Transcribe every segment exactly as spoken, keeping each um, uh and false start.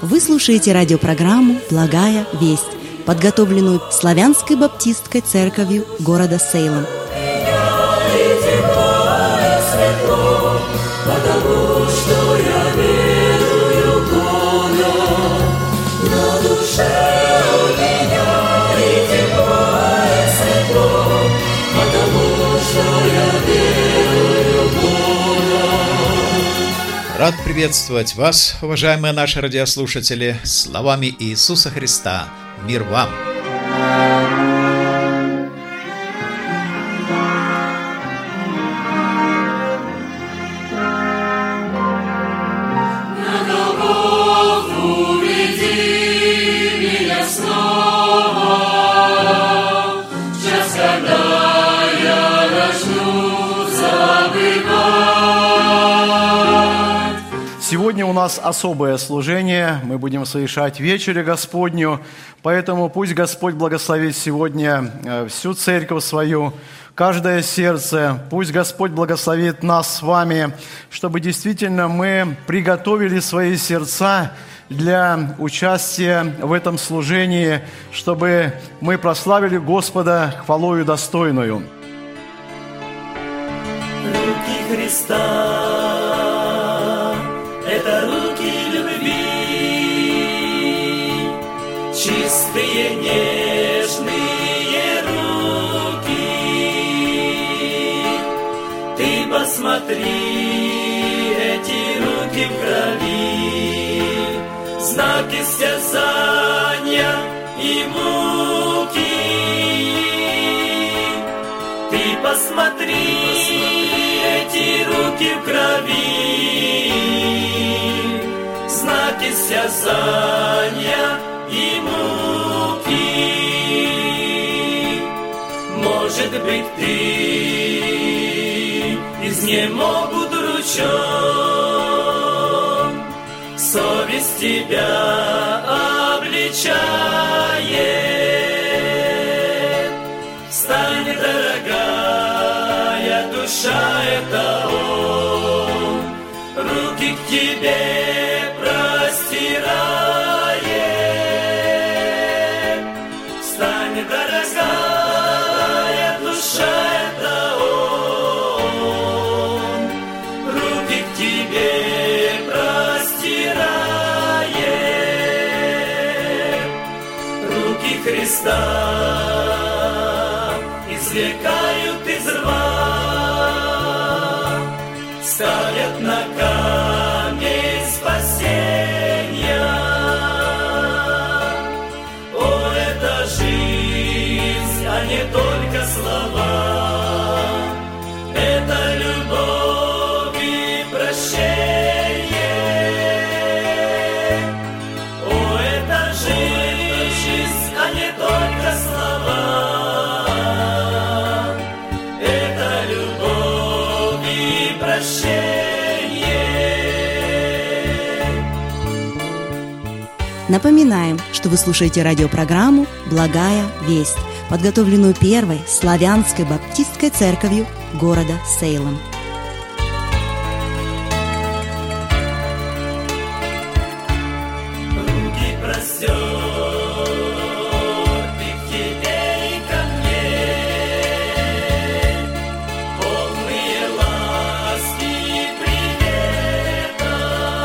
Вы слушаете радиопрограмму «Благая весть», подготовленную Славянской баптистской церковью города Сейлом. Рад приветствовать вас, уважаемые наши радиослушатели, словами Иисуса Христа. Мир вам! Сегодня у нас особое служение, мы будем совершать вечерю Господню, поэтому пусть Господь благословит сегодня всю церковь свою, каждое сердце, пусть Господь благословит нас с вами, чтобы действительно мы приготовили свои сердца для участия в этом служении, чтобы мы прославили Господа хвалою достойную. Руки Христа — это руки любви, чистые, нежные руки. Ты посмотри, эти руки в крови, знаки стязания и муки. Ты посмотри, эти руки в крови, знаки стязания и муки. Может быть, ты изнемогут ручон, совесть тебя обличает. Встань, дорогая душа, это Он руки к тебе простирает. Встань, дорогая душа, это Он руки к тебе простирает. Руки Христа извлекают из рва, ставят на камень спасения. О, это жизнь, а не только слова, это любовь и прощение. О, это жизнь, а не только слова, Напоминаем, что вы слушаете радиопрограмму «Благая весть», подготовленную Первой Славянской баптистской церковью города Сейлом. Руки простерты к тебе и ко мне, полные ласки и привета.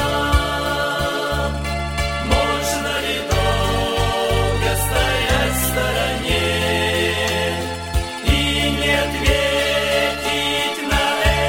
Можно ли долго стоять в стороне и не ответить на это?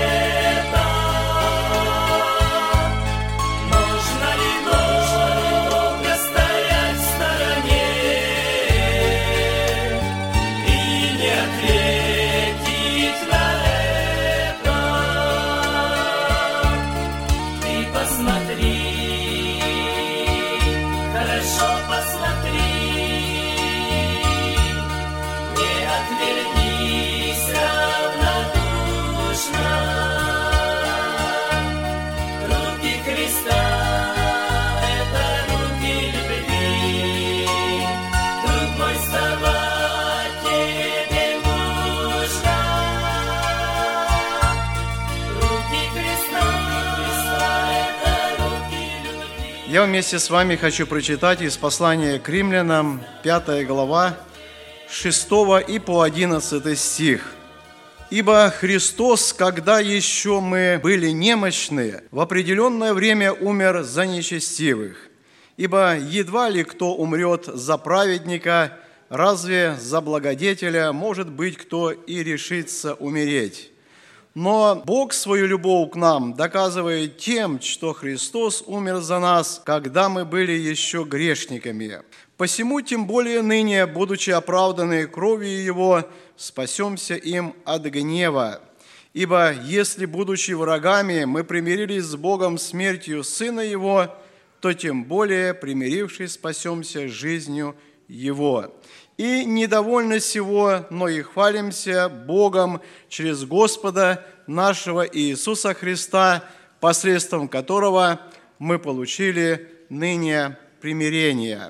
Я вместе с вами хочу прочитать из послания к римлянам, пятая глава, шестого и по одиннадцатый стих. «Ибо Христос, когда еще мы были немощны, в определенное время умер за нечестивых. Ибо едва ли кто умрет за праведника, разве за благодетеля может быть кто и решится умереть? Но Бог свою любовь к нам доказывает тем, что Христос умер за нас, когда мы были еще грешниками. Посему тем более ныне, будучи оправданы кровью Его, спасемся им от гнева. Ибо если, будучи врагами, мы примирились с Богом смертью Сына Его, то тем более, примирившись, спасемся жизнью Его. И недовольны сего, но и хвалимся Богом через Господа нашего Иисуса Христа, посредством которого мы получили ныне примирение».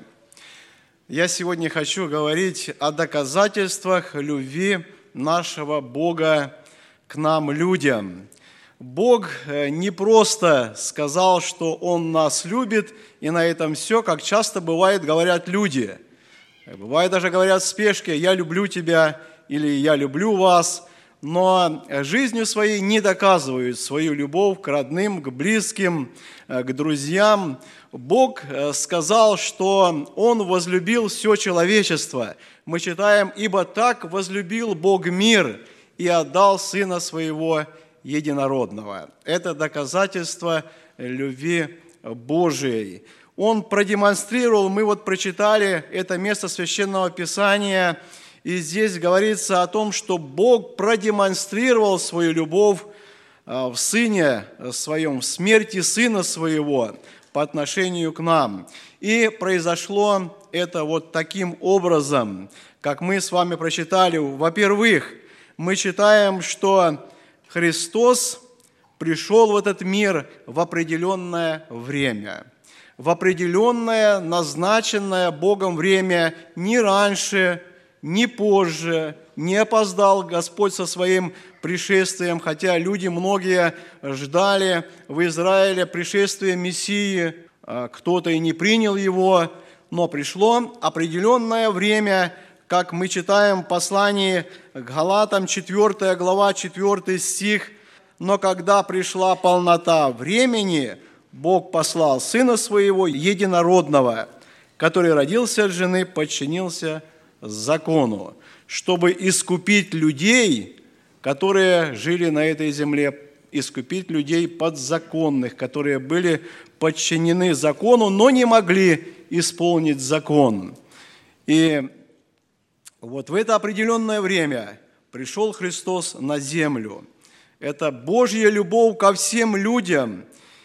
Я сегодня хочу говорить о доказательствах любви нашего Бога к нам, людям. Бог не просто сказал, что Он нас любит, и на этом все, как часто бывает, говорят люди. Бывает даже говорят в спешке: «Я люблю тебя» или «Я люблю вас», но жизнью своей не доказывают свою любовь к родным, к близким, к друзьям. Бог сказал, что Он возлюбил все человечество. Мы читаем: «Ибо так возлюбил Бог мир и отдал Сына Своего Единородного». Это доказательство любви Божией. Он продемонстрировал, мы вот прочитали это место Священного Писания, и здесь говорится о том, что Бог продемонстрировал свою любовь в Сыне Своем, в смерти Сына Своего по отношению к нам. И произошло это вот таким образом, как мы с вами прочитали. Во-первых, мы читаем, что Христос пришел в этот мир в определенное время. В определенное, назначенное Богом время, не раньше, не позже, не опоздал Господь со своим пришествием, хотя люди многие ждали в Израиле пришествия Мессии, кто-то и не принял его, но пришло определенное время, как мы читаем в послании к Галатам, четвёртая глава, четвёртый стих: «Но когда пришла полнота времени, Бог послал Сына Своего Единородного, который родился от жены, подчинился закону, чтобы искупить людей, которые жили на этой земле, искупить людей подзаконных, которые были подчинены закону, но не могли исполнить закон». И вот в это определенное время пришел Христос на землю. Это Божья любовь ко всем людям.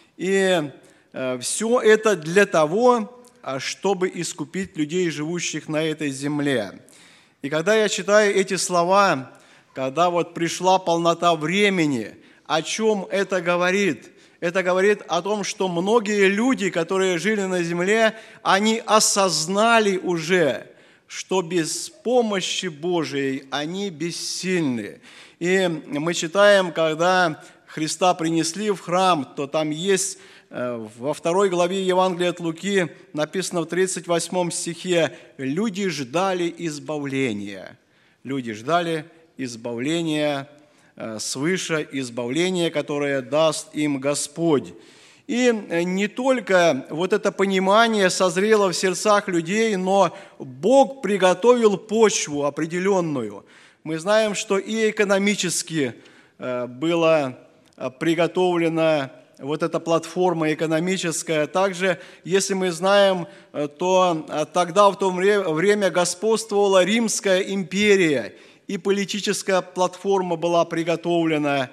И все это для того, чтобы искупить людей, живущих на этой земле. И когда я читаю эти слова, когда вот пришла полнота времени, о чем это говорит? Это говорит о том, что многие люди, которые жили на земле, они осознали уже, что без помощи Божией они бессильны. И мы читаем, когда Христа принесли в храм, то там есть во второй главе Евангелия от Луки, написано в тридцать восьмом стихе: «Люди ждали избавления». Люди ждали избавления свыше, избавления, которое даст им Господь. И не только вот это понимание созрело в сердцах людей, но Бог приготовил почву определенную. Мы знаем, что и экономически было приготовлена вот эта платформа экономическая. Также, если мы знаем, то тогда в то время господствовала Римская империя, и политическая платформа была приготовлена.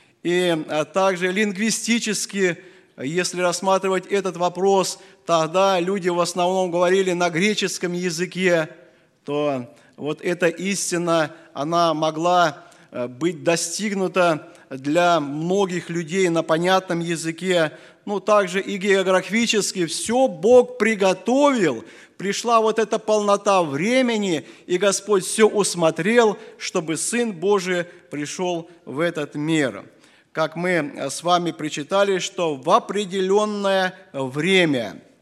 И также лингвистически, если рассматривать этот вопрос, тогда люди в основном говорили на греческом языке, то вот эта истина, она могла быть достигнута для многих людей на понятном языке. Ну, также и географически все Бог приготовил. Пришла вот эта полнота времени, и Господь все усмотрел, чтобы Сын Божий пришел в этот мир. Как мы с вами прочитали, что в определенное время,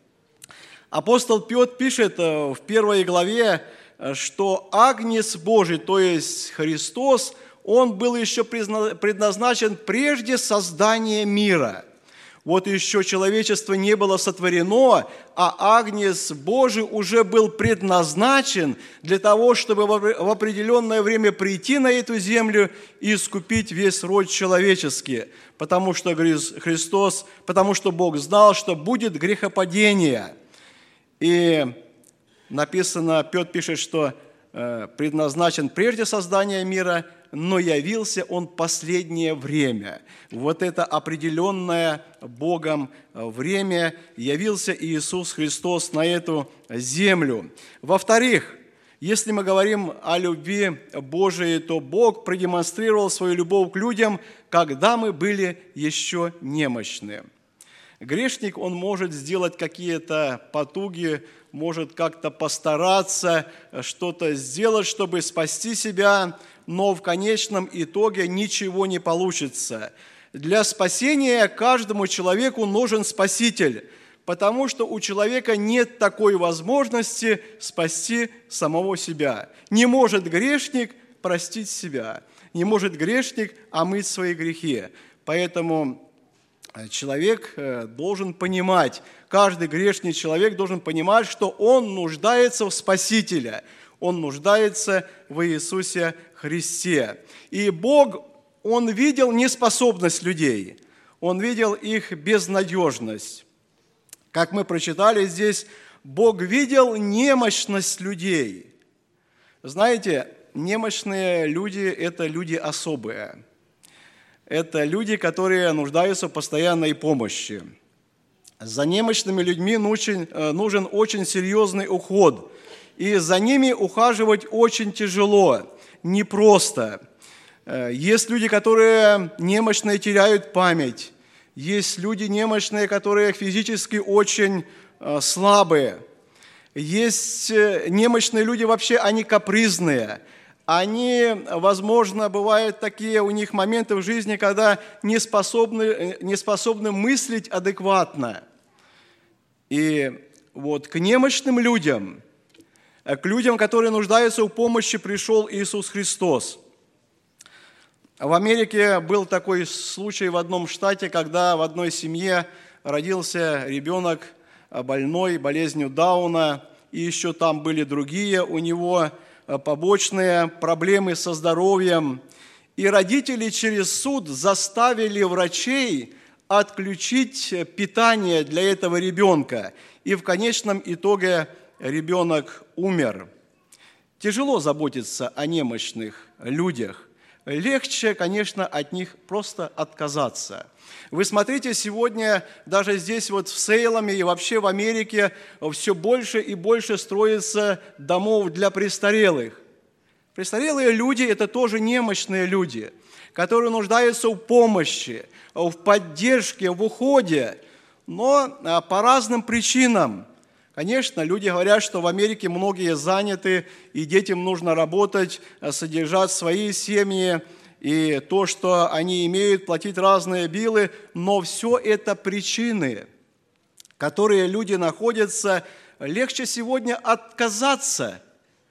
Апостол Петр пишет в первой главе, что Агнец Божий, то есть Христос, Он был еще предназначен прежде создания мира. Вот еще человечество не было сотворено, а Агнец Божий уже был предназначен для того, чтобы в определенное время прийти на эту землю и искупить весь род человеческий. Потому что Христос, потому что Бог знал, что будет грехопадение. И написано, Петр пишет, что предназначен прежде создания мира, но явился Он последнее время. Вот это определенное Богом время явился Иисус Христос на эту землю. Во-вторых, если мы говорим о любви Божией, то Бог продемонстрировал свою любовь к людям, когда мы были еще немощны. Грешник, он может сделать какие-то потуги, может как-то постараться что-то сделать, чтобы спасти себя, но в конечном итоге ничего не получится. Для спасения каждому человеку нужен Спаситель, потому что у человека нет такой возможности спасти самого себя. Не может грешник простить себя, не может грешник омыть свои грехи. Поэтому человек должен понимать, каждый грешный человек должен понимать, что он нуждается в Спасителе, он нуждается в Иисусе Христе. И Бог, Он видел неспособность людей, Он видел их безнадежность. Как мы прочитали здесь, Бог видел немощность людей. Знаете, немощные люди – это люди особые. Это люди, которые нуждаются в постоянной помощи. За немощными людьми нужен, нужен очень серьезный уход. И за ними ухаживать очень тяжело, непросто. Есть люди, которые немощные теряют память. Есть люди немощные, которые физически очень слабые. Есть немощные люди вообще, они капризные. Они, возможно, бывают такие у них моменты в жизни, когда не способны, не способны мыслить адекватно. И вот к немощным людям, к людям, которые нуждаются в помощи, пришел Иисус Христос. В Америке был такой случай в одном штате, когда в одной семье родился ребенок больной болезнью Дауна, и еще там были другие у него побочные проблемы со здоровьем. И родители через суд заставили врачей отключить питание для этого ребенка. И в конечном итоге ребенок умер. Тяжело заботиться о немощных людях. Легче, конечно, от них просто отказаться. Вы смотрите, сегодня даже здесь вот в Сейламе и вообще в Америке все больше и больше строится домов для престарелых. Престарелые люди – это тоже немощные люди, которые нуждаются в помощи, в поддержке, в уходе, но по разным причинам. Конечно, люди говорят, что в Америке многие заняты, и детям нужно работать, содержать свои семьи, и то, что они имеют, платить разные биллы, но все это причины, которые люди находятся. Легче сегодня отказаться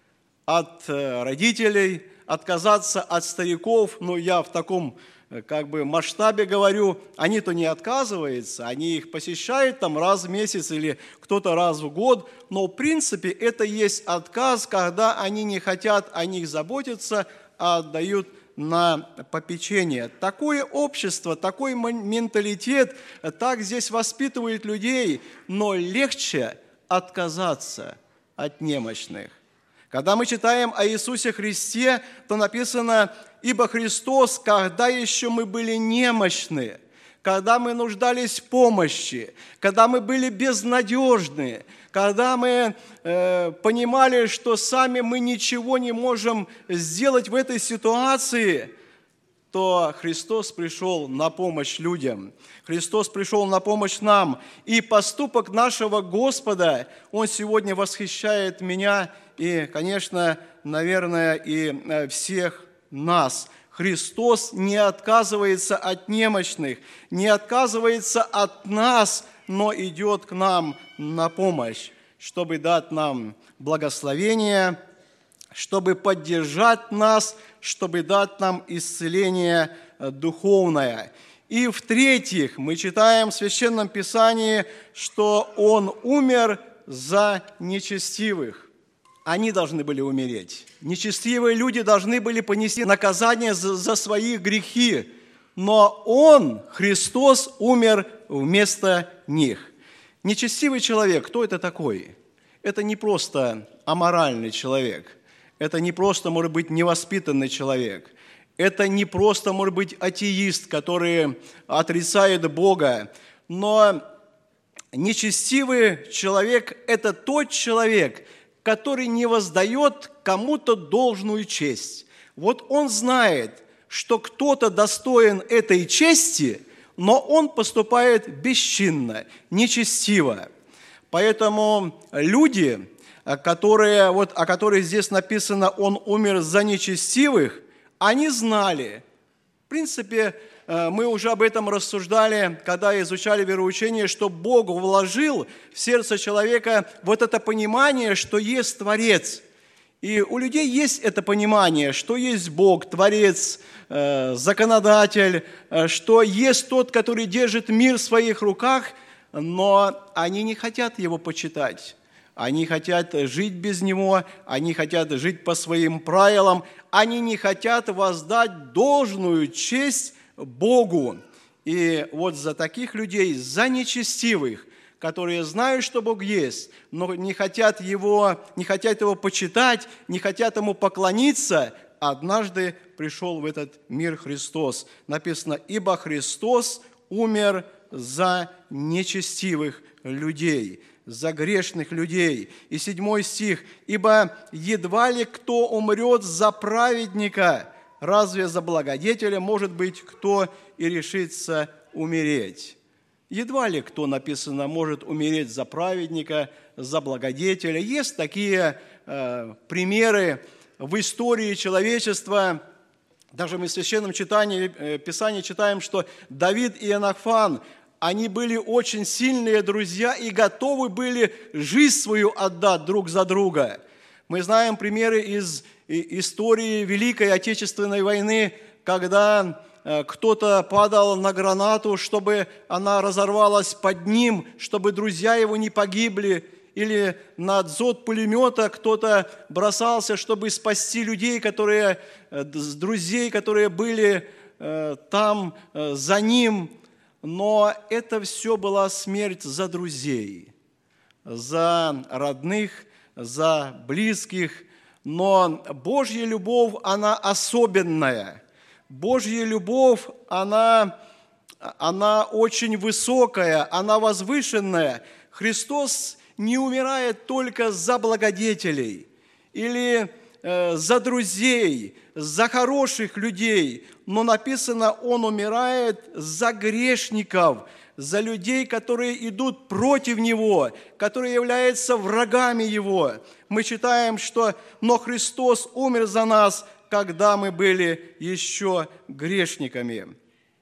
от родителей, отказаться от стариков, но я в таком как бы масштабе говорю, они-то не отказываются, они их посещают там раз в месяц или кто-то раз в год, но в принципе это есть отказ, когда они не хотят о них заботиться, а отдают на попечение. Такое общество, такой менталитет, так здесь воспитывает людей, но легче отказаться от немощных. Когда мы читаем о Иисусе Христе, то написано: «Ибо Христос, когда еще мы были немощны, когда мы нуждались в помощи, когда мы были безнадежны, когда мы э, понимали, что сами мы ничего не можем сделать в этой ситуации, то Христос пришел на помощь людям, Христос пришел на помощь нам. И поступок нашего Господа, Он сегодня восхищает меня и, конечно, наверное, и всех нас. Христос не отказывается от немощных, не отказывается от нас, но идет к нам на помощь. чтобы дать нам благословение, чтобы поддержать нас, чтобы дать нам исцеление духовное. И в-третьих, мы читаем в Священном Писании, что Он умер за нечестивых. Они должны были умереть. Нечестивые люди должны были понести наказание за, за свои грехи. Но Он, Христос, умер вместо них. Нечестивый человек, кто это такой? Это не просто аморальный человек. Это не просто, может быть, невоспитанный человек. Это не просто, может быть, атеист, который отрицает Бога. Но нечестивый человек – это тот человек, который не воздает кому-то должную честь. Вот он знает, что кто-то достоин этой чести, но он поступает бесчинно, нечестиво. Поэтому люди, которые, вот, о которых здесь написано «Он умер за нечестивых», они знали. В принципе, мы уже об этом рассуждали, когда изучали вероучение, что Бог вложил в сердце человека вот это понимание, что есть Творец. И у людей есть это понимание, что есть Бог, Творец, Законодатель, что есть Тот, который держит мир в своих руках, но они не хотят Его почитать. Они хотят жить без Него, они хотят жить по своим правилам, они не хотят воздать должную честь Богу. И вот за таких людей, за нечестивых, которые знают, что Бог есть, но не хотят Его, не хотят Его почитать, не хотят Ему поклониться, однажды пришел в этот мир Христос. Написано, «Ибо Христос умер за нечестивых людей». За грешных людей. И седьмой стих. «Ибо едва ли кто умрет за праведника, разве за благодетеля, может быть, кто и решится умереть?» Едва ли кто, написано, может умереть за праведника, за благодетеля. Есть такие э, примеры в истории человечества. Даже мы в Священном читании, э, Писании читаем, что Давид и Иоаннафан, они были очень сильные друзья и готовы были жизнь свою отдать друг за друга. Мы знаем примеры из истории Великой Отечественной войны, когда кто-то падал на гранату, чтобы она разорвалась под ним, чтобы друзья его не погибли, или на дзот пулемета кто-то бросался, чтобы спасти людей, которые, друзей, которые были там за ним. Но это все была смерть за друзей, за родных, за близких. Но Божья любовь, она особенная. Божья любовь, она, она очень высокая, она возвышенная. Христос не умирает только за благодетелей или э, за друзей, за хороших людей, но написано, Он умирает за грешников, за людей, которые идут против Него, которые являются врагами Его. Мы читаем, что «Но Христос умер за нас, когда мы были еще грешниками».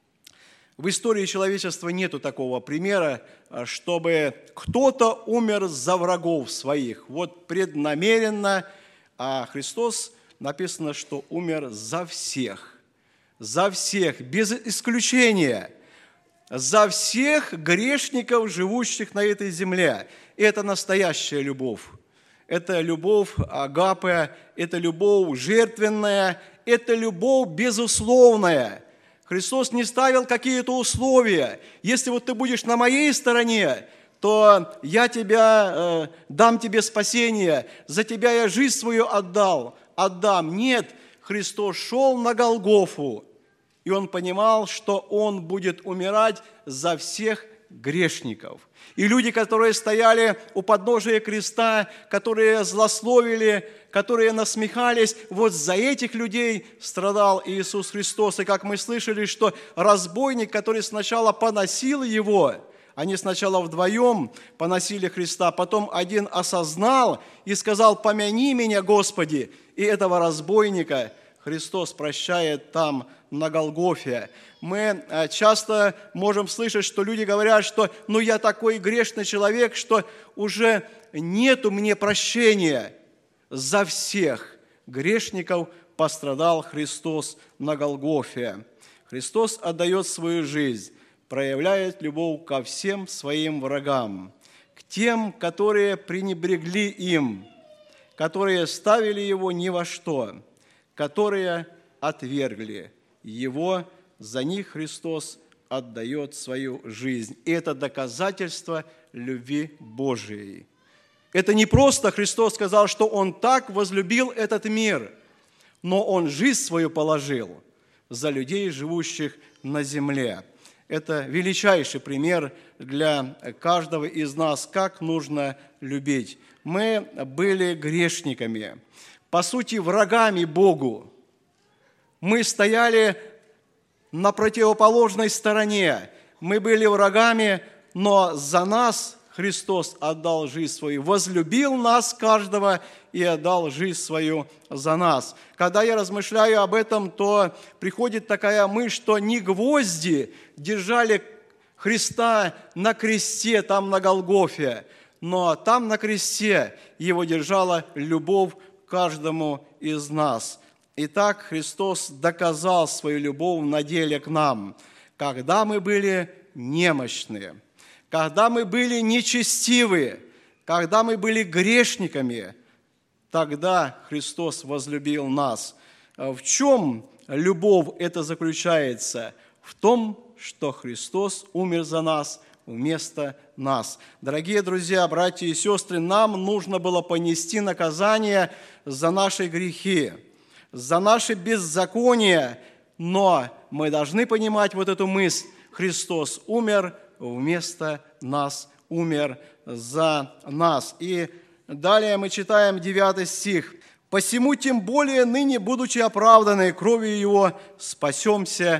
В истории человечества нету такого примера, чтобы кто-то умер за врагов своих, вот преднамеренно, а Христос, написано, что умер за всех, за всех, без исключения, за всех грешников, живущих на этой земле. И это настоящая любовь. Это любовь агапе, это любовь жертвенная, это любовь безусловная. Христос не ставил какие-то условия. Если вот ты будешь на моей стороне, то я тебя, э, дам тебе спасение, за тебя я жизнь свою отдал, отдам. Нет, Христос шел на Голгофу, и Он понимал, что Он будет умирать за всех грешников. И люди, которые стояли у подножия креста, которые злословили, которые насмехались, вот за этих людей страдал Иисус Христос. И как мы слышали, что разбойник, который сначала поносил Его, они сначала вдвоем поносили Христа, потом один осознал и сказал: «Помяни меня, Господи!» И этого разбойника Христос прощает там, на Голгофе. Мы часто можем слышать, что люди говорят, что «ну я такой грешный человек, что уже нету мне прощения». За всех грешников пострадал Христос на Голгофе. Христос отдает свою жизнь, проявляет любовь ко всем своим врагам, к тем, которые пренебрегли им, которые ставили Его ни во что, которые отвергли Его, за них Христос отдает свою жизнь. И это доказательство любви Божией. Это не просто Христос сказал, что Он так возлюбил этот мир, но Он жизнь свою положил за людей, живущих на земле. Это величайший пример для каждого из нас, как нужно любить. Мы были грешниками, по сути, врагами Богу. Мы стояли на противоположной стороне. Мы были врагами, но за нас Христос отдал жизнь свою, возлюбил нас каждого и отдал жизнь свою за нас. Когда я размышляю об этом, то приходит такая мысль, что не гвозди держали Христа на кресте, там на Голгофе, но там на кресте Его держала любовь к каждому из нас. Итак, Христос доказал свою любовь на деле к нам, когда мы были немощны, когда мы были нечестивы, когда мы были грешниками, тогда Христос возлюбил нас. В чем любовь эта заключается? В том, что Христос умер за нас вместо нас. Дорогие друзья, братья и сестры, нам нужно было понести наказание за наши грехи, за наши беззакония, но мы должны понимать вот эту мысль. Христос умер вместо нас, умер за нас. И далее мы читаем девятый стих. «Посему тем более ныне, будучи оправданы кровью Его, спасемся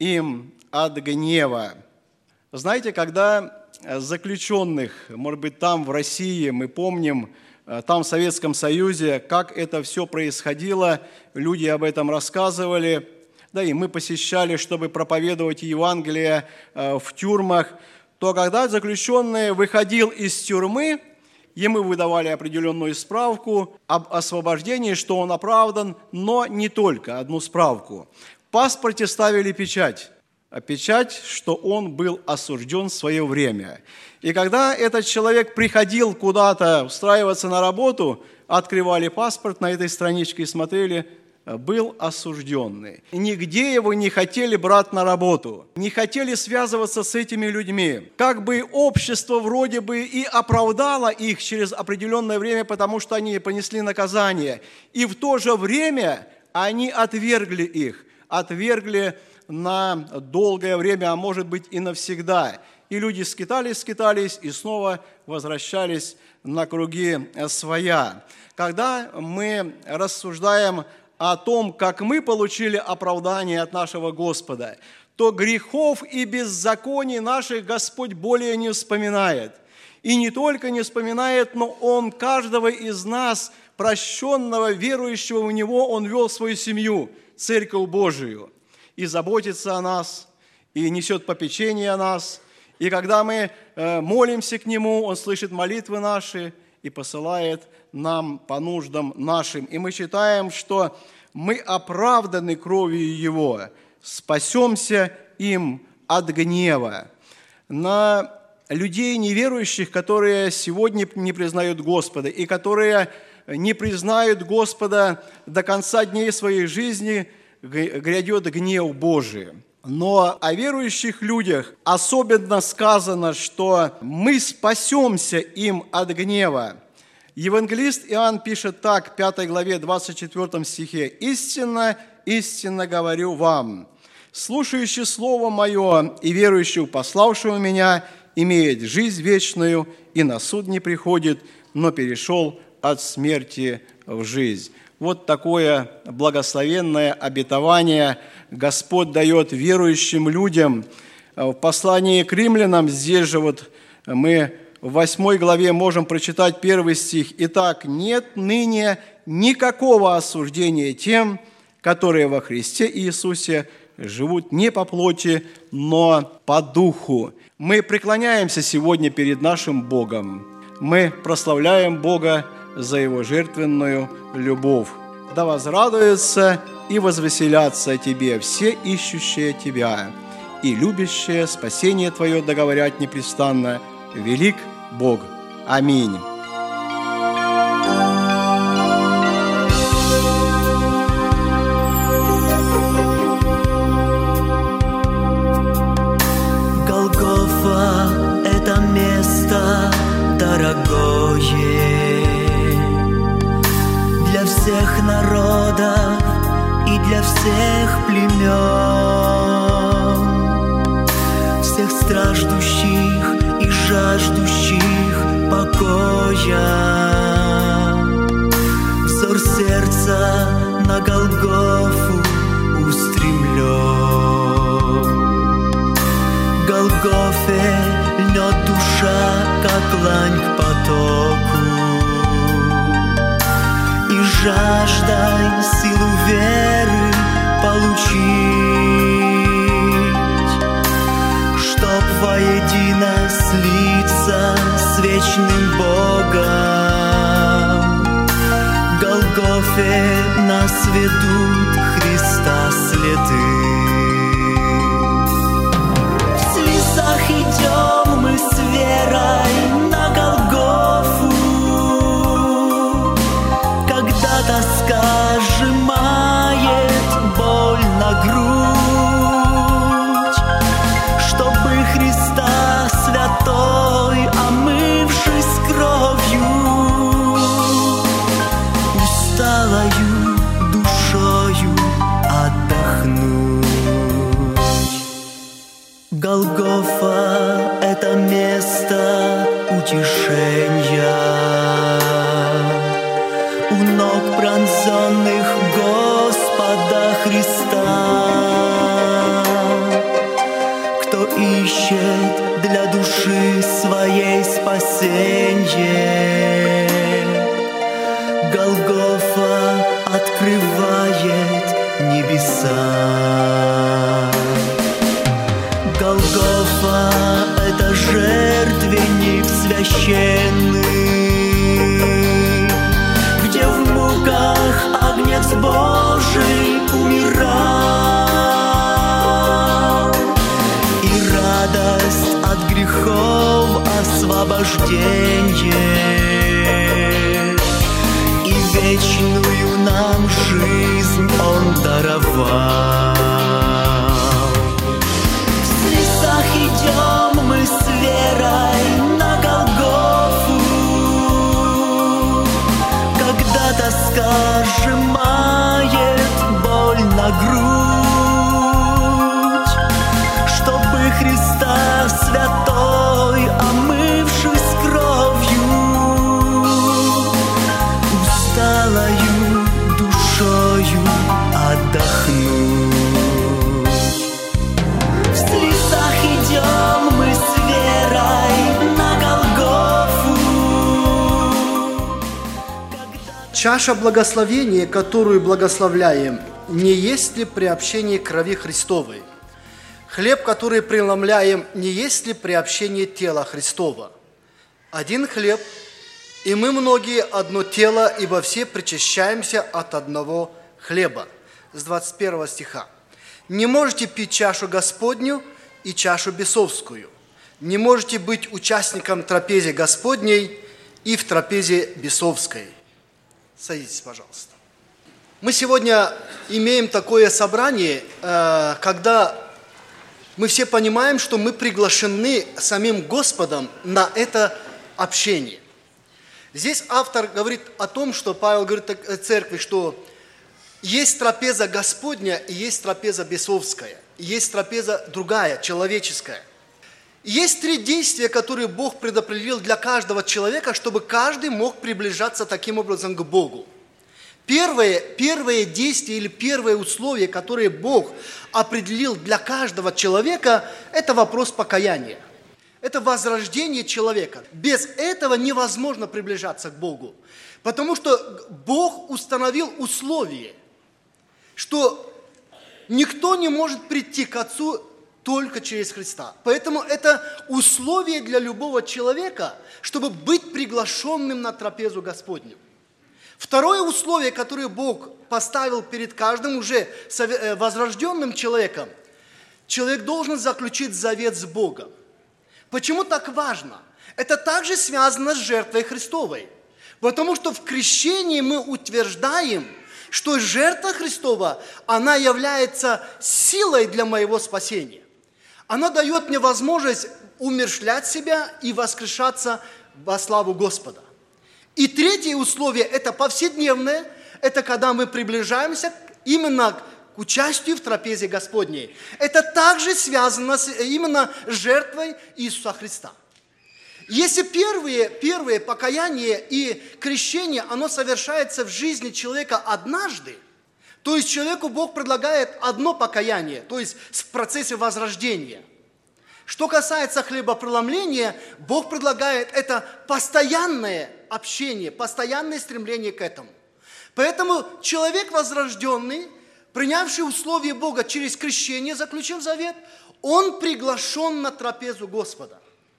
им от гнева». Знаете, когда заключенных, может быть, там в России, мы помним, там в Советском Союзе, как это все происходило, люди об этом рассказывали, да и мы посещали, чтобы проповедовать Евангелие в тюрьмах, то когда заключенный выходил из тюрьмы, ему выдавали определенную справку об освобождении, что он оправдан, но не только одну справку. В паспорте ставили печать. Печать, что он был осужден в свое время. И когда этот человек приходил куда-то устраиваться на работу, открывали паспорт на этой страничке и смотрели, был осужденный. Нигде его не хотели брать на работу, не хотели связываться с этими людьми. Как бы общество вроде бы и оправдало их через определенное время, потому что они понесли наказание. И в то же время они отвергли их, отвергли на долгое время, а может быть и навсегда. И люди скитались, скитались и снова возвращались на круги своя. Когда мы рассуждаем о том, как мы получили оправдание от нашего Господа, то грехов и беззаконий наших Господь более не вспоминает. И не только не вспоминает, но Он каждого из нас, прощенного, верующего в Него, Он вел в свою семью, Церковь Божию, и заботится о нас, и несет попечение о нас. И когда мы молимся к Нему, Он слышит молитвы наши и посылает нам по нуждам нашим. И мы читаем, что мы оправданы кровью Его, спасемся им от гнева. На людей неверующих, которые сегодня не признают Господа и которые не признают Господа до конца дней своей жизни, грядет гнев Божий. Но о верующих людях особенно сказано, что мы спасемся им от гнева. Евангелист Иоанн пишет так в пятой главе, двадцать четвёртом стихе. «Истинно, истинно говорю вам, слушающий Слово Мое и верующий в пославшего Меня имеет жизнь вечную и на суд не приходит, но перешел от смерти в жизнь». Вот такое благословенное обетование Господь дает верующим людям. В послании к римлянам, здесь же вот мы в восьмой главе можем прочитать первый стих. «Итак, нет ныне никакого осуждения тем, которые во Христе Иисусе живут не по плоти, но по духу. Мы преклоняемся сегодня перед нашим Богом. Мы прославляем Бога за Его жертвенную любовь. Да возрадуются и возвеселятся Тебе все ищущие Тебя, и любящие спасение Твое договорят непрестанно: велик Бог. Аминь. Голгофа – это место дорогое для всех народов и для всех племен, всех страждущих и жаждущих покоя. Взор сердца на Голгофу устремлен. Голгофе льнет душа, как лань к потоку, и жаждой силу веры получить, чтоб воедино слиться с вечным Богом. Голгофе нас ведут Христа следы. В слезах идем мы с верой на Голгофу, когда тоска сжимает боль на грудь, чтобы Христа святой, омывшись кровью, усталою душою отдохнуть. Голгофа – это место утешения у ног пронзенных Господа Христа. Кто ищет для души своей спасение, Голгофа открывает небеса. Голгофа – это жертвенник священный, где в муках Агнец Божий умирал, и радость от грехов освобождение, и вечную нам жизнь Он даровал. Идем мы с верой на Голгофу, когда тоска сжимает боль на грудь, чтобы Христа святой, омывшись кровью, усталою душою отдохнуть. Идем мы с верой на Голгофу. Чаша благословения, которую благословляем, не есть ли приобщение крови Христовой? Хлеб, который преломляем, не есть ли приобщение тела Христова? Один хлеб, и мы многие одно тело, ибо все причащаемся от одного хлеба. С двадцать первого стиха. Не можете пить чашу Господню и чашу бесовскую. Не можете быть участником трапезы Господней и в трапезе бесовской. Садитесь, пожалуйста. Мы сегодня имеем такое собрание, когда мы все понимаем, что мы приглашены самим Господом на это общение. Здесь автор говорит о том, что Павел говорит о церкви, что есть трапеза Господня и есть трапеза бесовская. Есть трапеза другая, человеческая. Есть три действия, которые Бог предопределил для каждого человека, чтобы каждый мог приближаться таким образом к Богу. Первое, первое действие или первое условие, которое Бог определил для каждого человека, это вопрос покаяния. Это возрождение человека. Без этого невозможно приближаться к Богу. Потому что Бог установил условие, что никто не может прийти к Отцу только через Христа. Поэтому это условие для любого человека, чтобы быть приглашенным на трапезу Господню. Второе условие, которое Бог поставил перед каждым уже возрожденным человеком, человек должен заключить завет с Богом. Почему так важно? Это также связано с жертвой Христовой. Потому что в крещении мы утверждаем, что жертва Христова, она является силой для моего спасения. Она дает мне возможность умерщвлять себя и воскрешаться во славу Господа. И третье условие – это повседневное, это когда мы приближаемся именно к участию в трапезе Господней. Это также связано с, именно с жертвой Иисуса Христа. Если первое, первое покаяние и крещение, оно совершается в жизни человека однажды, то есть человеку Бог предлагает одно покаяние, то есть в процессе возрождения. Что касается хлебопреломления, Бог предлагает это постоянное общение, постоянное стремление к этому. Поэтому человек возрожденный, принявший условия Бога через крещение, заключив завет, он приглашен на трапезу Господа.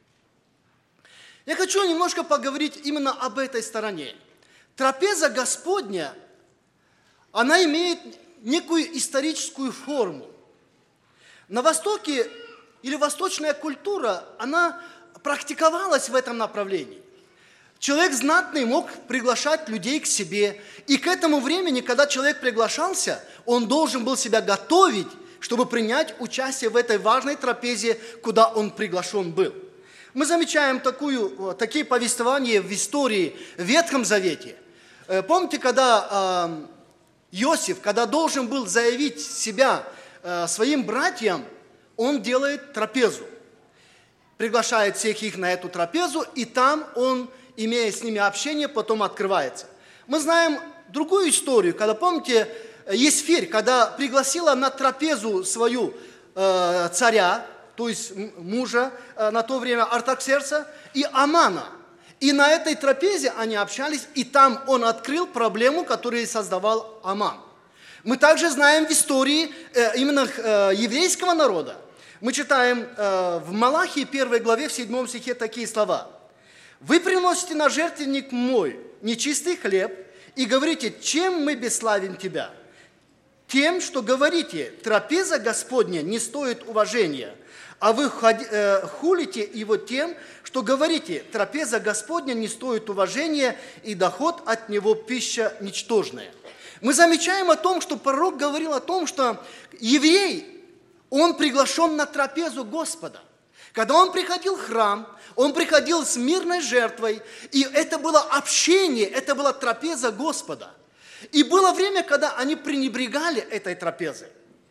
Я хочу немножко поговорить именно об этой стороне. Трапеза Господня, она имеет некую историческую форму. На Востоке или восточная культура, она практиковалась в этом направлении. Человек знатный мог приглашать людей к себе, и к этому времени, когда человек приглашался, он должен был себя готовить, чтобы принять участие в этой важной трапезе, куда он приглашен был. Мы замечаем такую, такие повествования в истории в Ветхом Завете. Помните, когда э, Иосиф, когда должен был заявить себя э, своим братьям, он делает трапезу. Приглашает всех их на эту трапезу, и там он, имея с ними общение, потом открывается. Мы знаем другую историю, когда, помните, Есфирь, когда пригласила на трапезу свою э, царя, то есть мужа э, на то время Артаксеркса, и Амана. И на этой трапезе они общались, и там он открыл проблему, которую создавал Аман. Мы также знаем в истории э, именно э, еврейского народа. Мы читаем э, в Малахии первой главе, в седьмом стихе такие слова. «Вы приносите на жертвенник мой нечистый хлеб и говорите, чем мы бесславим тебя? Тем, что говорите, трапеза Господня не стоит уважения, а вы хулите его тем, что говорите, трапеза Господня не стоит уважения, и доход от него пища ничтожная». Мы замечаем о том, что пророк говорил о том, что еврей, он приглашен на трапезу Господа. Когда он приходил в храм, он приходил с мирной жертвой, и это было общение, это была трапеза Господа. И было время, когда они пренебрегали этой трапезой.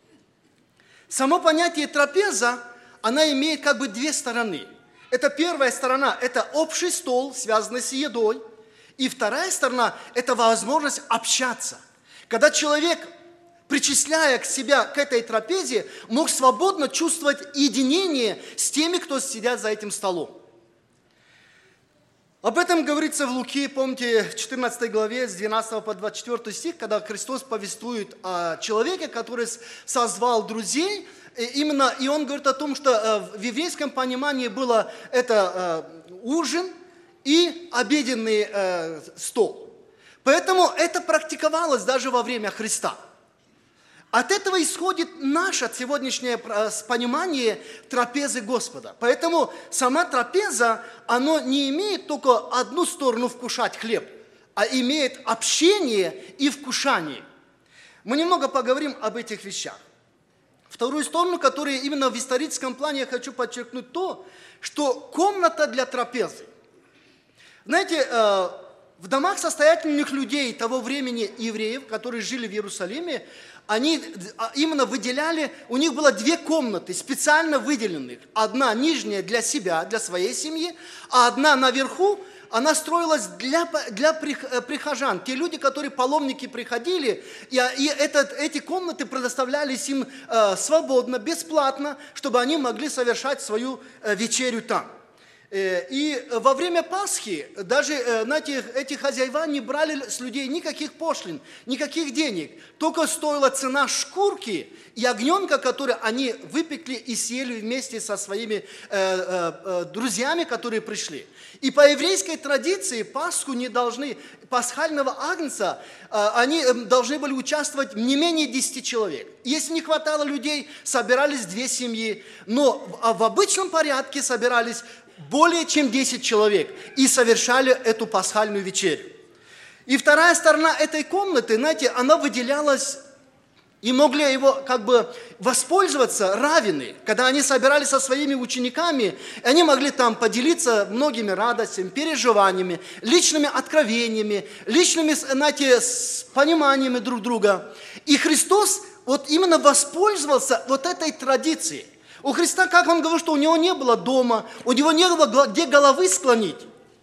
Само понятие трапеза, она имеет как бы две стороны. Это первая сторона, это общий стол, связанный с едой. И вторая сторона, это возможность общаться. Когда человек, причисляя к себя к этой трапезе, мог свободно чувствовать единение с теми, кто сидят за этим столом. Об этом говорится в Луки, помните, в четырнадцатой главе, с двенадцатого по двадцать четвёртый стих, когда Христос повествует о человеке, который созвал друзей, именно, и он говорит о том, что в еврейском понимании было это ужин и обеденный стол. Поэтому это практиковалось даже во время Христа. От этого исходит наше сегодняшнее понимание трапезы Господа. Поэтому сама трапеза, она не имеет только одну сторону вкушать хлеб, а имеет общение и вкушание. Мы немного поговорим об этих вещах. Вторую сторону, которую именно в историческом плане я хочу подчеркнуть, то, что комната для трапезы. Знаете, в домах состоятельных людей того времени, евреев, которые жили в Иерусалиме, они именно выделяли, у них было две комнаты специально выделенных. Одна нижняя для себя, для своей семьи, а одна наверху, она строилась для, для прихожан. Те люди, которые паломники приходили, и, и этот, эти комнаты предоставлялись им э, свободно, бесплатно, чтобы они могли совершать свою э, вечерю там. И во время Пасхи даже, знаете, эти хозяева не брали с людей никаких пошлин, никаких денег. Только стоила цена шкурки и огненка, который они выпекли и съели вместе со своими э, э, друзьями, которые пришли. И по еврейской традиции Пасху не должны, пасхального агнца, э, они должны были участвовать не менее десяти человек. Если не хватало людей, собирались две семьи. Но в, в обычном порядке собирались более чем десять человек и совершали эту пасхальную вечерю. И вторая сторона этой комнаты, знаете, она выделялась, и могли его как бы воспользоваться раввины, когда они собирались со своими учениками, они могли там поделиться многими радостями, переживаниями, личными откровениями, личными, знаете, пониманиями друг друга. И Христос вот именно воспользовался вот этой традицией. У Христа, как он говорил, что у него не было дома, у него не было где головы склонить.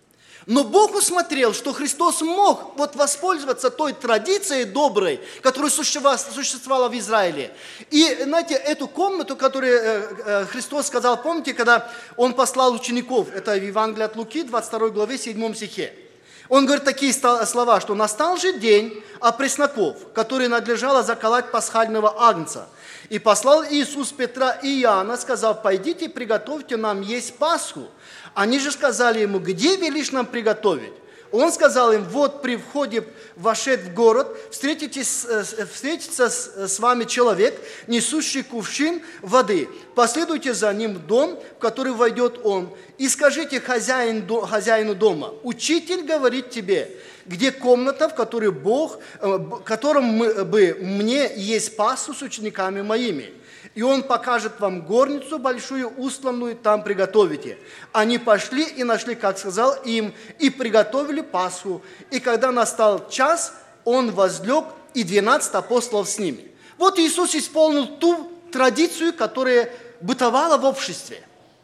Но Бог усмотрел, что Христос мог вот воспользоваться той традицией доброй, которая существовала в Израиле. И, знаете, эту комнату, которую Христос сказал, помните, когда Он послал учеников, это в Евангелии от Луки, двадцать второй главе, седьмом стихе. Он говорит такие слова, что «настал же день опресноков, который надлежало заколоть пасхального агнца. И послал Иисус Петра и Иоанна, сказав, пойдите, приготовьте нам есть Пасху. Они же сказали ему, где велишь нам приготовить? Он сказал им, вот при входе вошед в город, встретитесь, встретится с, с вами человек, несущий кувшин воды. Последуйте за ним в дом, в который войдет он, и скажите хозяин, хозяину дома, учитель говорит тебе, где комната, в которой Бог, в котором мы, бы мне есть Пасху с учениками моими. И он покажет вам горницу большую, устланную, там приготовите. Они пошли и нашли, как сказал им, и приготовили Пасху. И когда настал час, он возлег, и двенадцать апостолов с ними. Вот Иисус исполнил ту традицию, которая бытовала в обществе.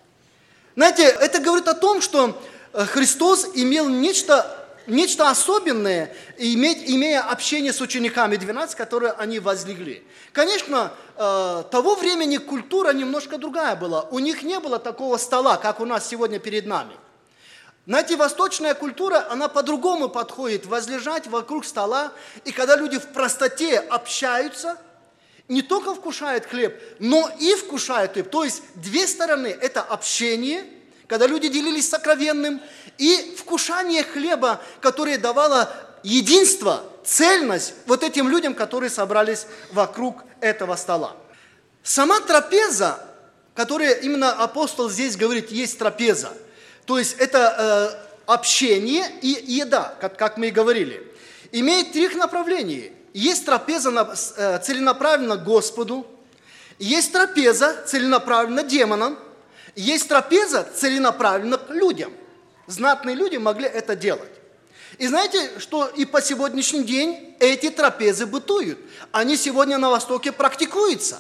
Знаете, это говорит о том, что Христос имел нечто, нечто особенное, иметь, имея общение с учениками двенадцать, которые они возлегли. Конечно, того времени культура немножко другая была. У них не было такого стола, как у нас сегодня перед нами. Знаете, восточная культура, она по-другому подходит, возлежать вокруг стола, и когда люди в простоте общаются, не только вкушают хлеб, но и вкушают хлеб. То есть две стороны – это общение, когда люди делились сокровенным, и вкушание хлеба, которое давало единство, цельность вот этим людям, которые собрались вокруг этого стола. Сама трапеза, которая именно апостол здесь говорит, есть трапеза, то есть это э, общение и еда, как, как мы и говорили, имеет три направления. Есть трапеза на, э, целенаправленно Господу, есть трапеза целенаправленно демонам, есть трапеза целенаправленно к людям. Знатные люди могли это делать. И знаете, что и по сегодняшний день эти трапезы бытуют. Они сегодня на Востоке практикуются.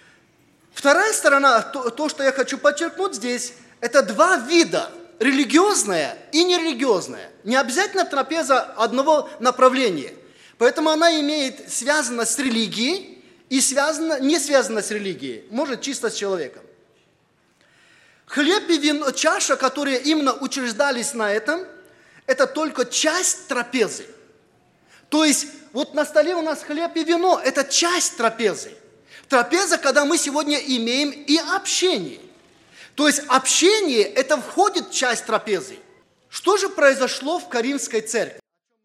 Вторая сторона, то, то что я хочу подчеркнуть здесь, это два вида. Религиозная и нерелигиозная. Не обязательно трапеза одного направления. Поэтому она имеет связана с религией и связана, не связана с религией. Может, чисто с человеком. Хлеб и вино, чаша, которые именно учреждались на этом, это только часть трапезы. То есть, вот на столе у нас хлеб и вино, это часть трапезы. Трапеза, когда мы сегодня имеем и общение. То есть, общение, это входит в часть трапезы. Что же произошло в Коринфской церкви?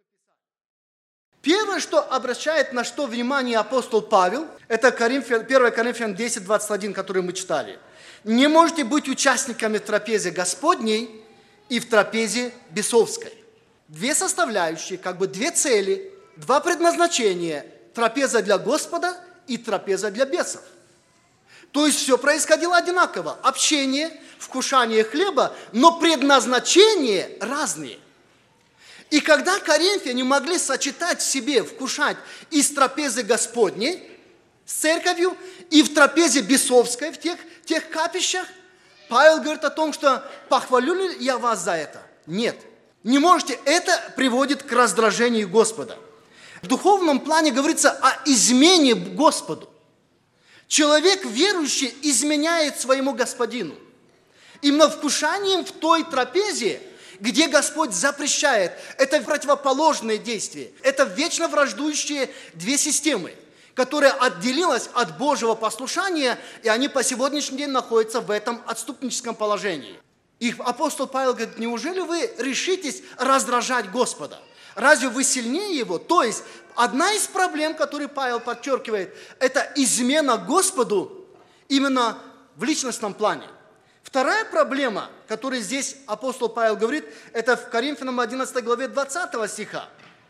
Первое, что обращает на что внимание апостол Павел, это первое Коринфянам десять, двадцать один, который мы читали. Не можете быть участниками в трапезе Господней и в трапезе бесовской. Две составляющие, как бы две цели, два предназначения. Трапеза для Господа и трапеза для бесов. То есть все происходило одинаково. Общение, вкушание хлеба, но предназначения разные. И когда коринфяне могли сочетать в себе, вкушать из трапезы Господней с церковью и в трапезе бесовской, в тех, тех капищах, Павел говорит о том, что похвалю ли я вас за это? Нет. Не можете. Это приводит к раздражению Господа. В духовном плане говорится о измене Господу. Человек верующий изменяет своему Господину. Именно вкушанием в той трапезе, где Господь запрещает. Это противоположные действия. Это вечно враждующие две системы, которая отделилась от Божьего послушания, и они по сегодняшний день находятся в этом отступническом положении. И апостол Павел говорит: неужели вы решитесь раздражать Господа? Разве вы сильнее Его? То есть, одна из проблем, которую Павел подчеркивает, это измена Господу именно в личностном плане. Вторая проблема, которую здесь апостол Павел говорит, это в Коринфянам одиннадцатой главе двадцатого стиха.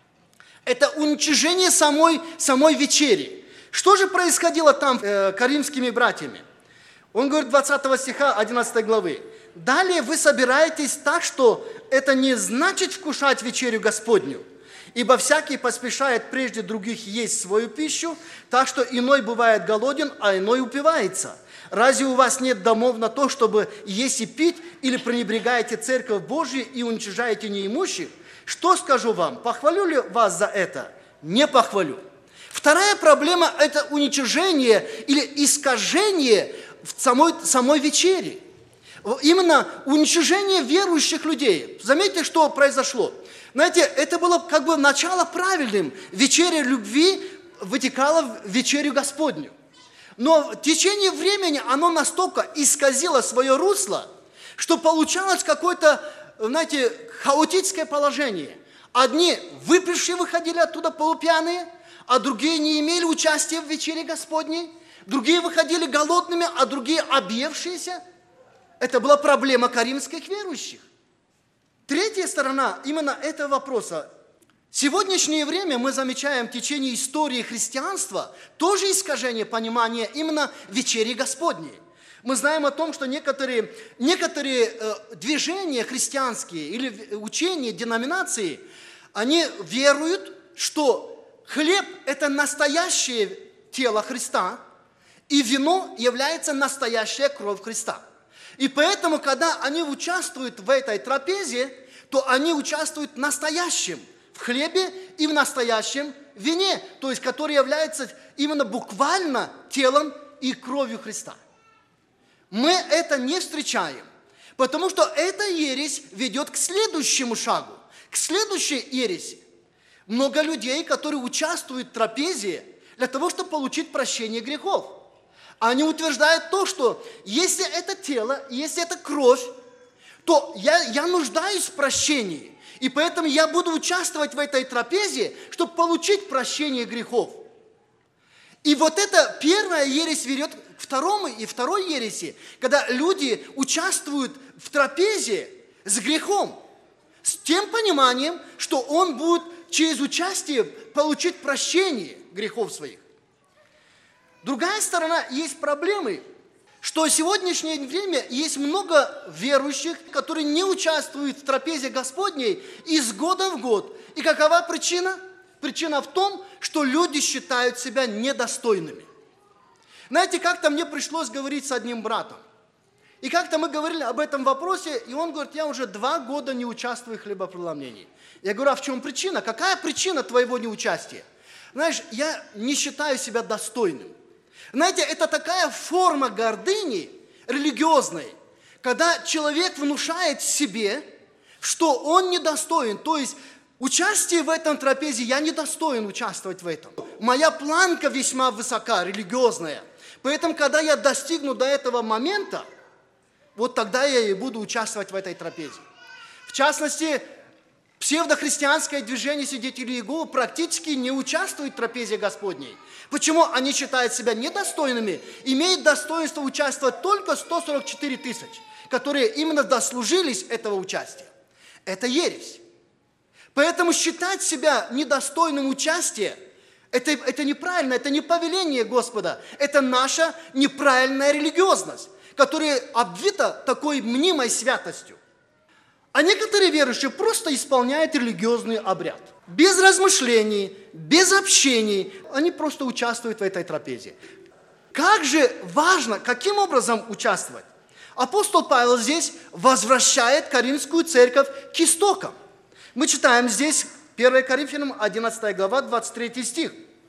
Это уничижение самой, самой вечери. Что же происходило там э, коринфскими братьями? Он говорит двадцатого стиха одиннадцатой главы. «Далее вы собираетесь так, что это не значит вкушать вечерю Господню, ибо всякий поспешает прежде других есть свою пищу, так что иной бывает голоден, а иной упивается. Разве у вас нет домов на то, чтобы есть и пить, или пренебрегаете церковь Божью и уничижаете неимущих? Что скажу вам? Похвалю ли вас за это? Не похвалю». Вторая проблема – это уничижение или искажение в самой, самой вечере. Именно уничижение верующих людей. Заметьте, что произошло. Знаете, это было как бы начало правильным. Вечеря любви вытекала в вечерю Господню. Но в течение времени оно настолько исказило свое русло, что получалось какое-то, знаете, хаотическое положение. Одни выпившие выходили оттуда полупьяные, а другие не имели участия в вечере Господней. Другие выходили голодными, а другие объевшиеся. Это была проблема коринфских верующих. Третья сторона именно этого вопроса. В сегодняшнее время мы замечаем в течение истории христианства тоже искажение понимания именно вечери Господней. Мы знаем о том, что некоторые, некоторые э, движения христианские или учения, деноминации, они веруют, что хлеб – это настоящее тело Христа, и вино является настоящая кровь Христа. И поэтому, когда они участвуют в этой трапезе, то они участвуют в настоящем, в хлебе и в настоящем вине, то есть который является именно буквально телом и кровью Христа. Мы это не встречаем, потому что эта ересь ведет к следующему шагу, к следующей ереси. Много людей, которые участвуют в трапезе для того, чтобы получить прощение грехов. Они утверждают то, что если это тело, если это кровь, то я, я нуждаюсь в прощении. И поэтому я буду участвовать в этой трапезе, чтобы получить прощение грехов. И вот эта первая ересь ведет к второму и второй ереси, когда люди участвуют в трапезе с грехом, с тем пониманием, что он будет через участие получить прощение грехов своих. Другая сторона, есть проблемы, что в сегодняшнее время есть много верующих, которые не участвуют в трапезе Господней из года в год. И какова причина? Причина в том, что люди считают себя недостойными. Знаете, как-то мне пришлось говорить с одним братом. И как-то мы говорили об этом вопросе, и он говорит: я уже два года не участвую в хлебопреломлении. Я говорю: а в чем причина? Какая причина твоего неучастия? Знаешь, я не считаю себя достойным. Знаете, это такая форма гордыни религиозной, когда человек внушает себе, что он недостоин. То есть участие в этом трапезе, я недостоин участвовать в этом. Моя планка весьма высока, религиозная. Поэтому, когда я достигну до этого момента, вот тогда я и буду участвовать в этой трапезе. В частности, псевдохристианское движение свидетелей Иеговы практически не участвует в трапезе Господней. Почему? Они считают себя недостойными, имеют достоинство участвовать только сто сорок четыре тысячи, которые именно дослужились этого участия. Это ересь. Поэтому считать себя недостойным участия, это, это неправильно, это не повеление Господа, это наша неправильная религиозность, которая обвита такой мнимой святостью. А некоторые верующие просто исполняют религиозный обряд. Без размышлений, без общений. Они просто участвуют в этой трапезе. Как же важно, каким образом участвовать? Апостол Павел здесь возвращает Коринфскую церковь к истокам. Мы читаем здесь первое Коринфянам одиннадцатая глава, двадцать третий стих.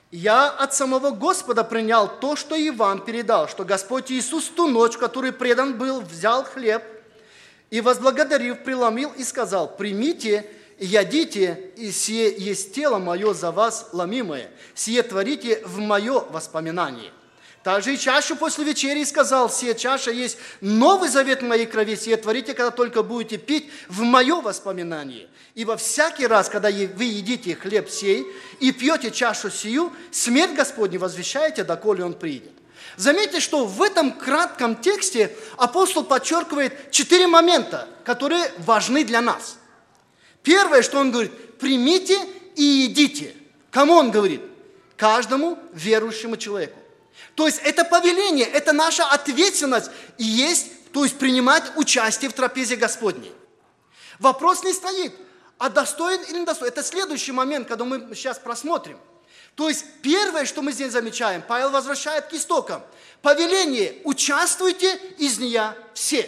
Я от самого Господа принял то, что и вам передал, что Господь Иисус в ту ночь, в которой предан был, взял хлеб и, возблагодарив, преломил и сказал: примите и ядите, и сие есть тело мое за вас ломимое, сие творите в мое воспоминание. Также и чашу после вечери сказал: сие чаша есть новый завет в моей крови, сие творите, когда только будете пить, в мое воспоминание. Ибо всякий раз, когда вы едите хлеб сей и пьете чашу сию, смерть Господню возвещаете, доколе Он приидет. Заметьте, что в этом кратком тексте апостол подчеркивает четыре момента, которые важны для нас. Первое, что он говорит: примите и едите. Кому он говорит? Каждому верующему человеку. То есть это повеление, это наша ответственность и есть, то есть принимать участие в трапезе Господней. Вопрос не стоит, а достоин или не достоин. Это следующий момент, когда мы сейчас просмотрим. То есть первое, что мы здесь замечаем, Павел возвращает к истокам. Повеление: участвуйте из нее все.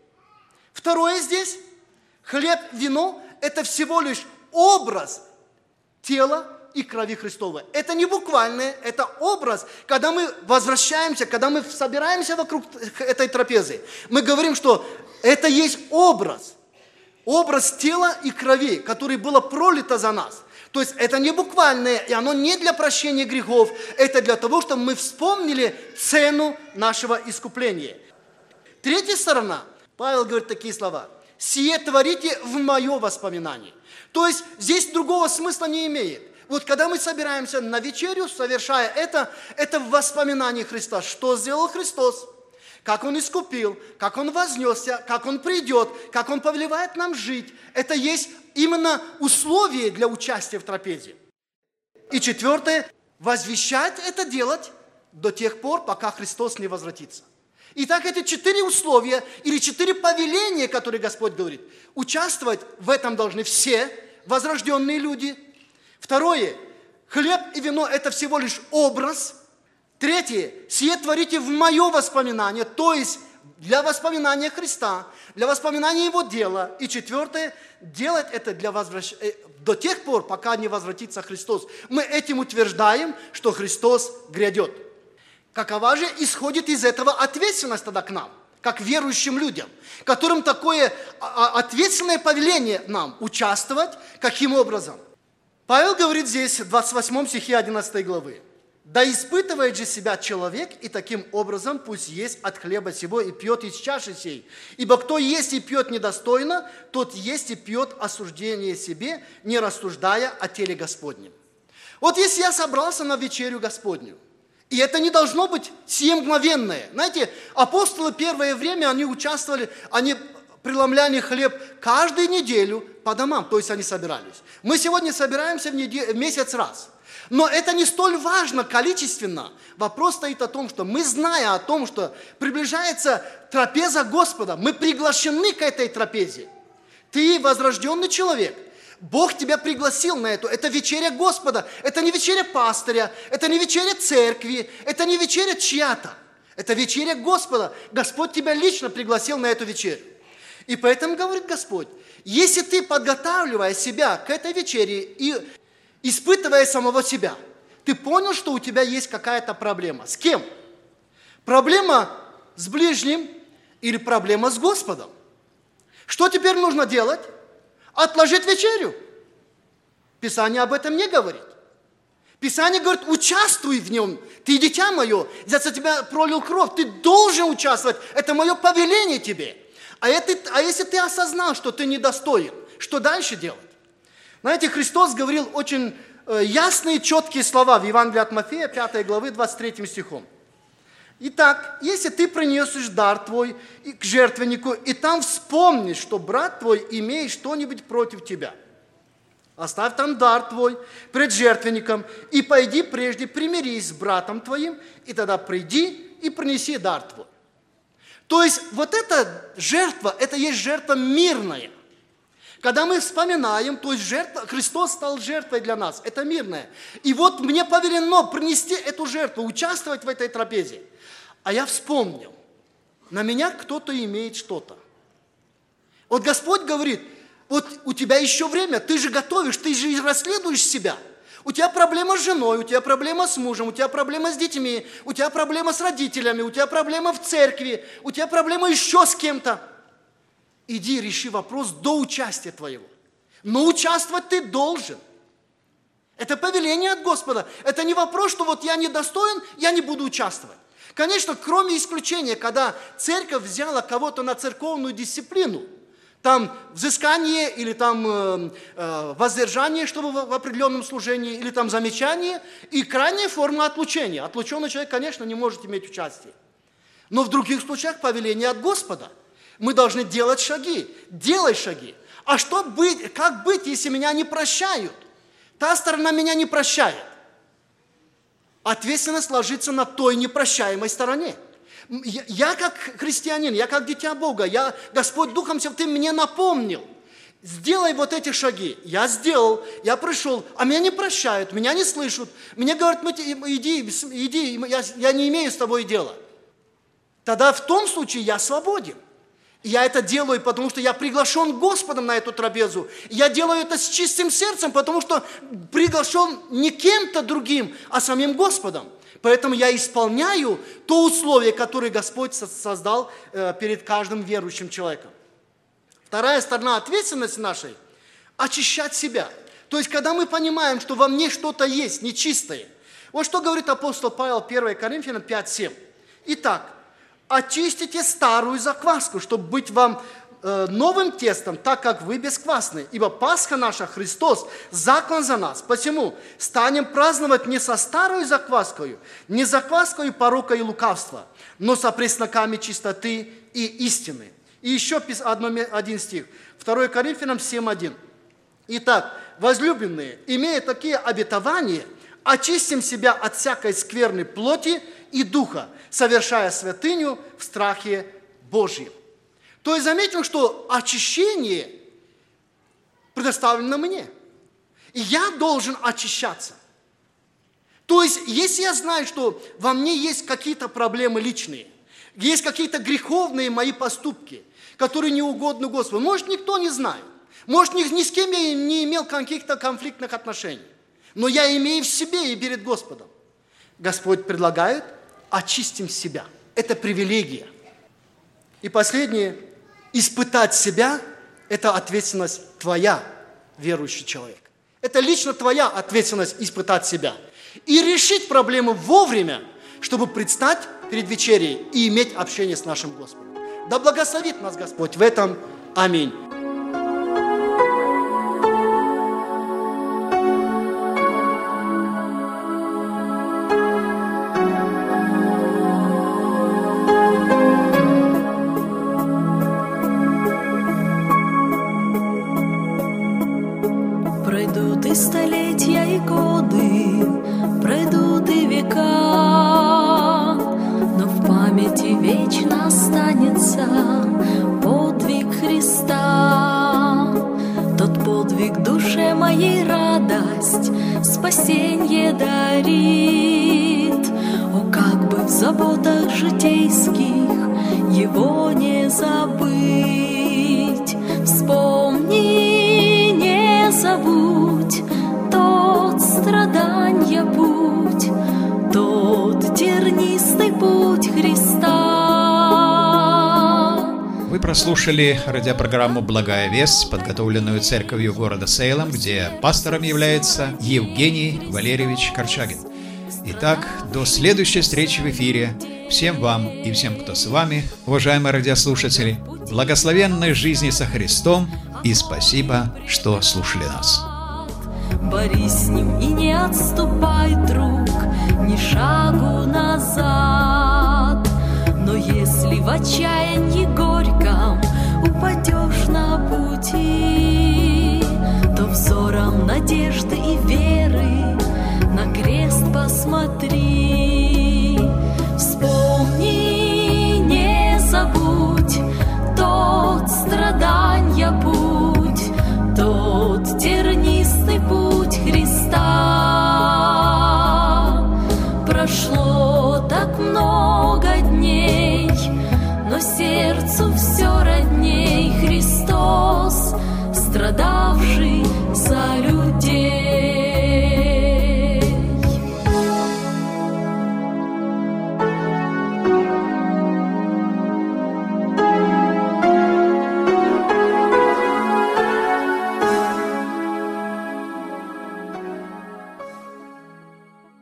Второе здесь: хлеб, вино – это всего лишь образ тела и крови Христовой. Это не буквальное, это образ. Когда мы возвращаемся, когда мы собираемся вокруг этой трапезы, мы говорим, что это есть образ. Образ тела и крови, который было пролито за нас. То есть это не буквальное, и оно не для прощения грехов, это для того, чтобы мы вспомнили цену нашего искупления. Третья сторона, Павел говорит такие слова: «Сие творите в мое воспоминание». То есть здесь другого смысла не имеет. Вот когда мы собираемся на вечерю, совершая это, это в воспоминании Христа. Что сделал Христос? Как Он искупил, как Он вознесся, как Он придет, как Он повелевает нам жить. Это есть именно условие для участия в трапезе. И четвертое, возвещать это делать до тех пор, пока Христос не возвратится. Итак, эти четыре условия или четыре повеления, которые Господь говорит, участвовать в этом должны все возрожденные люди. Второе, хлеб и вино – это всего лишь образ. Третье, сие творите в мое воспоминание, то есть для воспоминания Христа, для воспоминания Его дела. И четвертое, делать это для возвращ... до тех пор, пока не возвратится Христос. Мы этим утверждаем, что Христос грядет. Какова же исходит из этого ответственность тогда к нам, как верующим людям, которым такое ответственное повеление нам участвовать, каким образом? Павел говорит здесь в двадцать восьмом стихе одиннадцатой главы: «Да испытывает же себя человек, и таким образом пусть есть от хлеба сего и пьет из чаши сей. Ибо кто ест и пьет недостойно, тот есть и пьет осуждение себе, не рассуждая о теле Господнем». Вот если я собрался на вечерю Господню, и это не должно быть сие мгновенное. Знаете, апостолы первое время, они участвовали, они преломляли хлеб каждую неделю по домам, то есть они собирались. Мы сегодня собираемся в, неделю, в месяц раз. Но это не столь важно количественно. Вопрос стоит о том, что мы, зная о том, что приближается трапеза Господа, мы приглашены к этой трапезе. Ты возрожденный человек. Бог тебя пригласил на эту. Это вечеря Господа. Это не вечеря пастыря. Это не вечеря церкви. Это не вечеря чья-то. Это вечеря Господа. Господь тебя лично пригласил на эту вечерю. И поэтому говорит Господь: если ты, подготавливая себя к этой вечере и испытывая самого себя, ты понял, что у тебя есть какая-то проблема. С кем? Проблема с ближним или проблема с Господом? Что теперь нужно делать? Отложить вечерю. Писание об этом не говорит. Писание говорит: участвуй в нем. Ты, дитя мое, за тебя пролил кровь. Ты должен участвовать. Это мое повеление тебе. А, это, а если ты осознал, что ты недостоин, что дальше делать? Знаете, Христос говорил очень э, ясные, четкие слова в Евангелии от Матфея, пятой главы, двадцать третьим стихом. Итак, если ты принесешь дар твой к жертвеннику, и там вспомнишь, что брат твой имеет что-нибудь против тебя, оставь там дар твой пред жертвенником, и пойди прежде примирись с братом твоим, и тогда приди и принеси дар твой. То есть вот эта жертва, это есть жертва мирная. Когда мы вспоминаем, то есть жертва, Христос стал жертвой для нас, это мирное. И вот мне повелено принести эту жертву, участвовать в этой трапезе. А я вспомнил, на меня кто-то имеет что-то. Вот Господь говорит: вот у тебя еще время, ты же готовишь, ты же расследуешь себя. У тебя проблема с женой, у тебя проблема с мужем, у тебя проблема с детьми, у тебя проблема с родителями, у тебя проблема в церкви, у тебя проблема еще с кем-то. Иди реши вопрос до участия твоего. Но участвовать ты должен. Это повеление от Господа. Это не вопрос, что вот я недостоин, я не буду участвовать. Конечно, кроме исключения, когда церковь взяла кого-то на церковную дисциплину, там взыскание или там э, э, воздержание, чтобы в, в определенном служении, или там замечание, и крайняя форма отлучения. Отлученный человек, конечно, не может иметь участие. Но в других случаях повеление от Господа. Мы должны делать шаги. Делай шаги. А что быть, как быть, если меня не прощают? Та сторона меня не прощает. Ответственность ложится на той непрощаемой стороне. Я, я как христианин, я как дитя Бога, я, Господь Духом Святым мне напомнил. Сделай вот эти шаги. Я сделал, я пришел, а меня не прощают, меня не слышат. Мне говорят, иди, иди, я, я не имею с тобой дела. Тогда в том случае я свободен. И я это делаю, потому что я приглашен Господом на эту трапезу. И я делаю это с чистым сердцем, потому что приглашен не кем-то другим, а самим Господом. Поэтому я исполняю то условие, которое Господь создал перед каждым верующим человеком. Вторая сторона ответственности нашей – очищать себя. То есть, когда мы понимаем, что во мне что-то есть нечистое. Вот что говорит апостол Павел, первое Коринфянам пять семь. Итак, очистите старую закваску, чтобы быть вам э, новым тестом, так как вы бесквасны. Ибо Пасха наша, Христос, заклан за нас. Посему станем праздновать не со старой закваскою, не закваскою порока и лукавства, но со пресноками чистоты и истины. И еще один стих, второе Коринфянам семь один. Итак, возлюбленные, имея такие обетования, очистим себя от всякой скверной плоти и духа, совершая святыню в страхе Божьем. То есть заметим, что очищение предоставлено мне. И я должен очищаться. То есть, если я знаю, что во мне есть какие-то проблемы личные, есть какие-то греховные мои поступки, которые не угодны Господу, может, никто не знает, может, ни, ни с кем я не имел каких-то конфликтных отношений, но я имею в себе и перед Господом. Господь предлагает: очистим себя. Это привилегия. И последнее, испытать себя – это ответственность твоя, верующий человек. Это лично твоя ответственность испытать себя. И решить проблему вовремя, чтобы предстать перед вечерей и иметь общение с нашим Господом. Да благословит нас Господь в этом. Аминь. Пройдут и столетия, и годы, пройдут и века, но в памяти вечно останется подвиг Христа. Тот подвиг душе моей радость, спасенье дарит. О, как бы в заботах житейских его не забыть. Вспомни, не забудь тот страданья путь, тот тернистый путь Христа. Вы прослушали радиопрограмму «Благая весть», подготовленную церковью города Сейлом, где пастором является Евгений Валерьевич Корчагин. Итак, до следующей встречи в эфире. Всем вам и всем, кто с вами, уважаемые радиослушатели, благословенной жизни со Христом и спасибо, что слушали нас. Борись с ним и не отступай, друг, ни шагу назад. Но если в отчаянии горьком упадешь на пути, то взором надежды